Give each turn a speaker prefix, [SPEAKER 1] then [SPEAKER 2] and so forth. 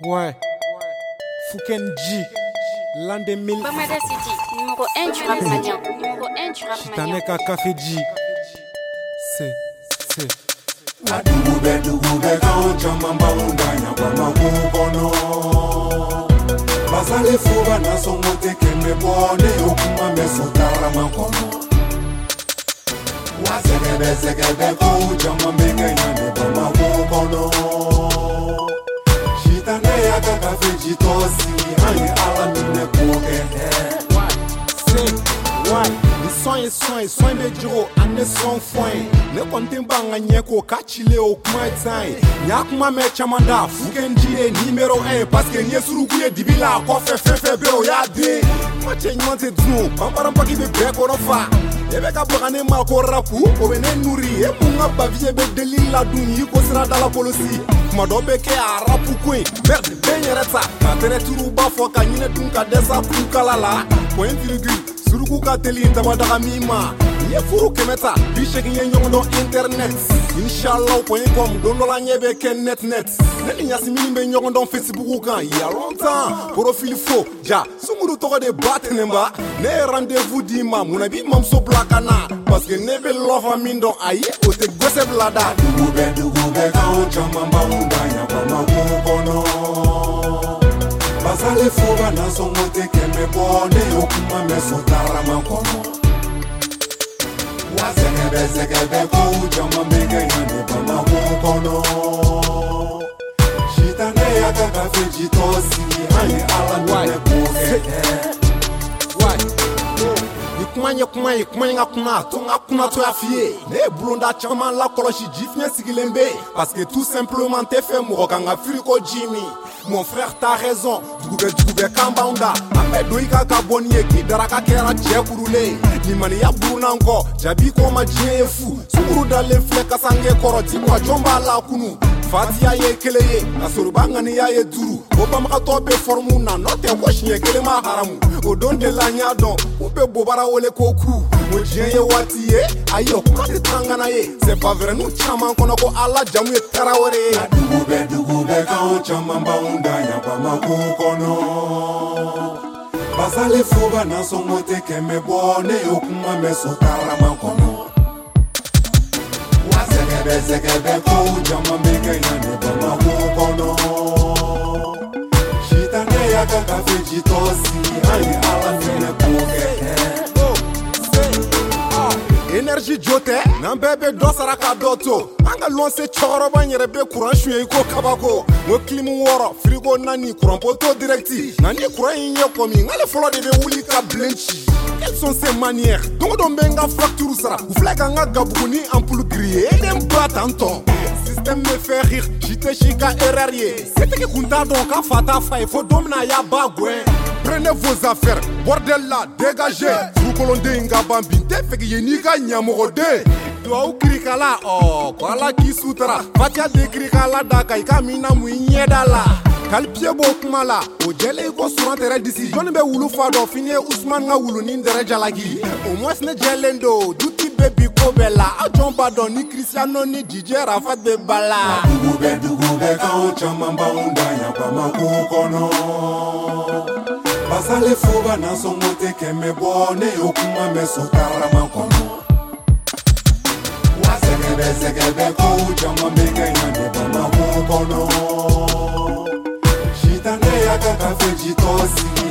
[SPEAKER 1] Ouais. Foukenji, l'an 2000.
[SPEAKER 2] Bamada City, numéro 1 du rap malien. Numéro 1 du rap malien.
[SPEAKER 1] Chitaneka Café G. C'est.
[SPEAKER 3] Dugube kao chama mbaundanya kwa makukono Basale fuba na songote keme bone Okuma mesotara makono Wasekebe kou chama mbeke yane kwa makukono Shitane ya kakafe jitosi Hani ala mine kuke
[SPEAKER 1] Soin de jiro ane son foin ne kontin banga nyeko kachile o kumaitai nyakuma me chamanda Foukenji numéro 1 parce que nyesuru kuye dibila ko fe be o ya de ma chenyante dunu pamparam paki be ko no fa ebe ka bogane ma ko rapu o bene nuri e munga bavie be delila duni ko sira dala polosi ma do be ke a rapu kuin merde benyereta ka tere turu ba fo ka nyine dun ka desa pu kalala point virgule suruku ka teli tabadaga mima ye furu kemeta bi cheki ye nyongo internet inshallah.com dondo la nyebe ken net neli nyasi mimbe nyongo Facebook kan il y a longtemps profil faux ja sumuru to de batnemba ne rendez-vous dima munabi mamso blakana parce que nebe love mindo ayi o te gose blada
[SPEAKER 3] dugube kao chama mbaundanya kwa makukono Basale fuba na songote keme bone Okuma mesotara makono Wasekebe kou chama mbeke yane kwa makukono Shitane ya kakafe jitosi Hani ala nune kuke
[SPEAKER 1] Kumanya kuna to afie ne blonda chama la koloshi jifnya sigilembe parce que tout simplement t'es fait mokanga friko Jimmy mon frère t'as raison dugube kambanda amedo ikaka bonye ki daraka kera chekurule ni mani ya brunanko jabi ko ma jefu sukuru dale fleka sange koroti kwa jomba la kunu fatia ye keleye asurubanga ni ya ye duru obama tobe formuna note ko shinye kelema haramu odonde la nyado obe bobara ole koku Mojie wati ye ayo kumati tangana ye c'est pas vrai nous chama kono ko ala jamu tarawore
[SPEAKER 3] dugube kao chama mbaundanya kwa makukono Basale fuba na songote keme bone Okuma mesotara makono Wasekebe kou chama mbeke yane kwa makukono Shitane ya kakafe jitosi Hani ala mine kuke
[SPEAKER 1] Énergie jote nan bebe do saraka doto anga lonse choroba nyere be courant chouye ko kabako mo clim woro frigo nani courant poto directi nani courant yin komi ngale folo de be wuli ka blenchi quelles sont ces manières donc do benga facture sara ou fleka nga gabuni ampoule grillé dem batanton système me fait rire jite chika erarié c'était que kunta donc a fata fa faut domna ya bagwe Prenez vos affaires, bordel là, dégagez. Vous colondez nga bambinte, fait que yenika nyamorode. Toi ou krikala, oh, kwa la ki sutra. Fatia de krikala daka, ikamina mouigne dala. Kalpie bo kumala, o jele ko suran tere d'ici. Jone be wulu fado, finye Ousmane nga wulu nindere jalagi. Au moins ne jelendo, duti baby ko bella. A John Badon, ni Cristiano, ni DJ Rafat be bala.
[SPEAKER 3] Dugube kao chama mbaundanya kwa makukono Basale fuba na songote keme bone Okuma mesotara makono Wasekebe kou chama mbeke yane kwa makukono Shitane ya kakafe jitosi